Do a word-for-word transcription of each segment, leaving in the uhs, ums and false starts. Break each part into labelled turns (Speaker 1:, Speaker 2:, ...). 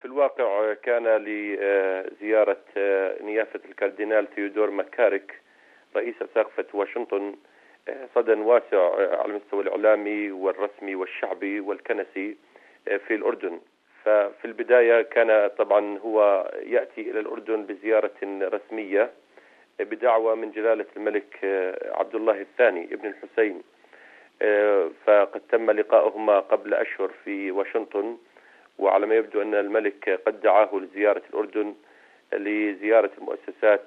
Speaker 1: الواقع كان لزيارة نيافة الكاردينال ثيودور ماكاريك رئيس أساقفة واشنطن صدى واسع على المستوى الإعلامي والرسمي والشعبي والكنسي في الأردن. ففي البداية كان طبعا هو يأتي إلى الأردن بزيارة رسمية بدعوة من جلالة الملك عبد الله الثاني ابن الحسين، فقد تم لقاؤهما قبل أشهر في واشنطن، وعلى ما يبدو أن الملك قد دعاه لزيارة الأردن لزيارة المؤسسات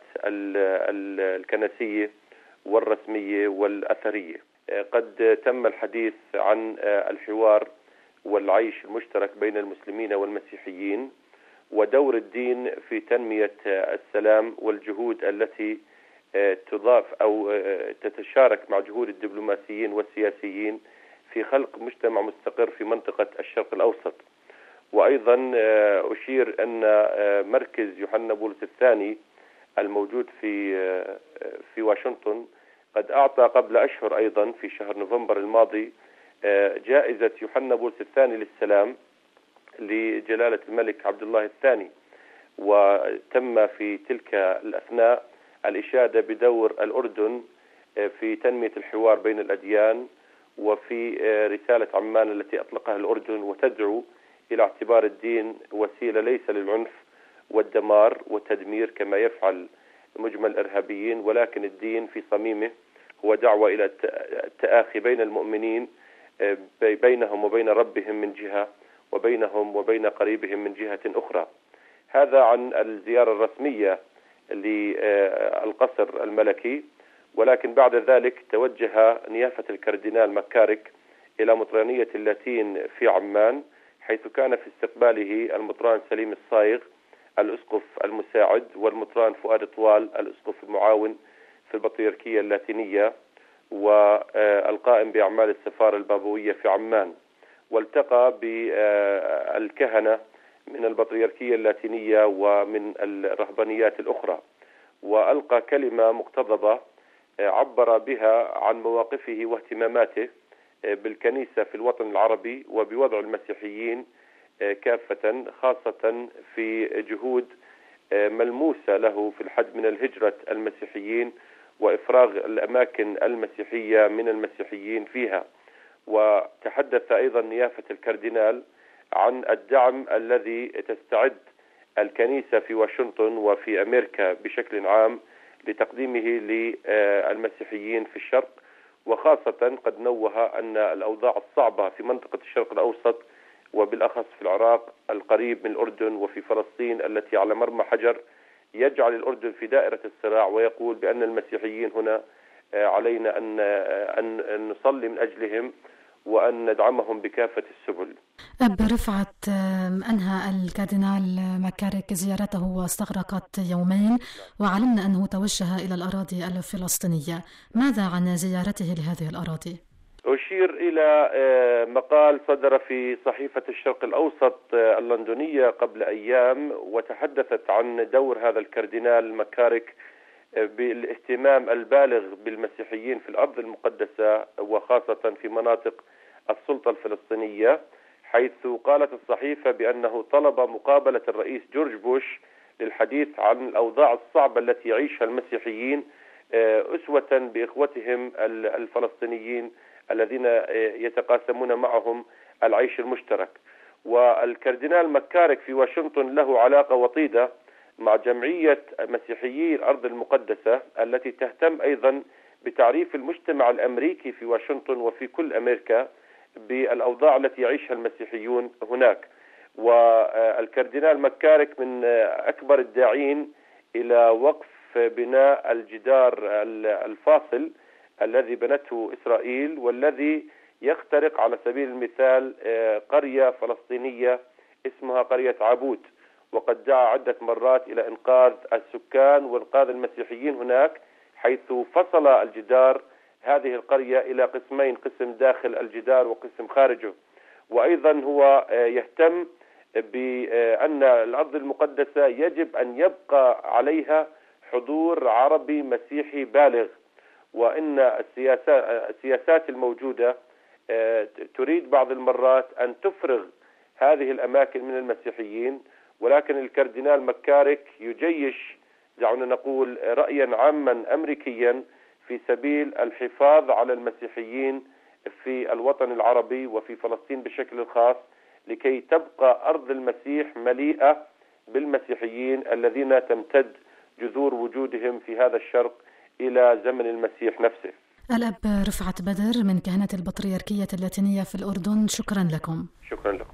Speaker 1: الكنسية والرسمية والأثرية. قد تم الحديث عن الحوار والعيش المشترك بين المسلمين والمسيحيين ودور الدين في تنمية السلام والجهود التي تضاف أو تتشارك مع جهود الدبلوماسيين والسياسيين في خلق مجتمع مستقر في منطقة الشرق الأوسط. وأيضا أشير أن مركز يوحنا بولس الثاني الموجود في في واشنطن قد أعطى قبل أشهر أيضا في شهر نوفمبر الماضي جائزة يوحنا بولس الثاني للسلام لجلالة الملك عبد الله الثاني، وتم في تلك الأثناء الإشادة بدور الأردن في تنمية الحوار بين الأديان وفي رسالة عمان التي أطلقها الأردن وتدعو إلى اعتبار الدين وسيلة ليس للعنف والدمار والتدمير كما يفعل مجمل الإرهابيين، ولكن الدين في صميمه هو دعوة إلى التآخي بين المؤمنين بينهم وبين ربهم من جهة وبينهم وبين قريبهم من جهة أخرى. هذا عن الزيارة الرسمية للقصر الملكي. ولكن بعد ذلك توجه نيافة الكاردينال ماكاريك إلى مطرانية اللاتين في عمان، حيث كان في استقباله المطران سليم الصايغ الأسقف المساعد والمطران فؤاد طوال الأسقف المعاون في البطريركية اللاتينية والقائم بأعمال السفارة البابوية في عمان، والتقى بالكهنة من البطريركية اللاتينية ومن الرهبانيات الأخرى، وألقى كلمة مقتضبة عبر بها عن مواقفه واهتماماته بالكنيسة في الوطن العربي وبوضع المسيحيين كافة، خاصة في جهود ملموسة له في الحد من الهجرة المسيحيين وإفراغ الأماكن المسيحية من المسيحيين فيها. وتحدث أيضا نيافة الكاردينال عن الدعم الذي تستعد الكنيسة في واشنطن وفي أمريكا بشكل عام لتقديمه للمسيحيين في الشرق، وخاصة قد نوه أن الأوضاع الصعبة في منطقة الشرق الأوسط وبالأخص في العراق القريب من الأردن وفي فلسطين التي على مرمى حجر يجعل الأردن في دائرة الصراع، ويقول بأن المسيحيين هنا علينا أن أن نصلي من أجلهم وأن ندعمهم بكافة السبل.
Speaker 2: أب رفعت أنهى الكاردينال ماكاريك زيارته واستغرقت يومين، وعلمنا أنه توجه إلى الأراضي الفلسطينية. ماذا عن زيارته لهذه الأراضي؟
Speaker 1: أشير إلى مقال صدر في صحيفة الشرق الأوسط اللندنية قبل أيام، وتحدثت عن دور هذا الكاردينال ماكاريك بالاهتمام البالغ بالمسيحيين في الأرض المقدسة وخاصة في مناطق السلطة الفلسطينية، حيث قالت الصحيفة بأنه طلب مقابلة الرئيس جورج بوش للحديث عن الأوضاع الصعبة التي يعيشها المسيحيين أسوة بإخوتهم الفلسطينيين الذين يتقاسمون معهم العيش المشترك. والكاردينال ماكاريك في واشنطن له علاقة وطيدة مع جمعية مسيحيي الأرض المقدسة التي تهتم أيضا بتعريف المجتمع الأمريكي في واشنطن وفي كل أمريكا بالأوضاع التي يعيشها المسيحيون هناك. والكاردينال ماكاريك من أكبر الداعين إلى وقف بناء الجدار الفاصل الذي بنته إسرائيل، والذي يخترق على سبيل المثال قرية فلسطينية اسمها قرية عابود، وقد دعا عدة مرات إلى إنقاذ السكان وإنقاذ المسيحيين هناك، حيث فصل الجدار هذه القرية إلى قسمين، قسم داخل الجدار وقسم خارجه. وأيضا هو يهتم بأن الأرض المقدسة يجب أن يبقى عليها حضور عربي مسيحي بالغ، وإن السياسات الموجودة تريد بعض المرات أن تفرغ هذه الأماكن من المسيحيين ولكن الكاردينال مكارك يجيش دعونا نقول رأيا عاما أمريكيا في سبيل الحفاظ على المسيحيين في الوطن العربي وفي فلسطين بشكل خاص، لكي تبقى أرض المسيح مليئة بالمسيحيين الذين تمتد جذور وجودهم في هذا الشرق إلى زمن المسيح نفسه.
Speaker 2: الأب رفعت بدر من كهنة البطريركية اللاتينية في الأردن، شكرا لكم.
Speaker 1: شكرا لكم.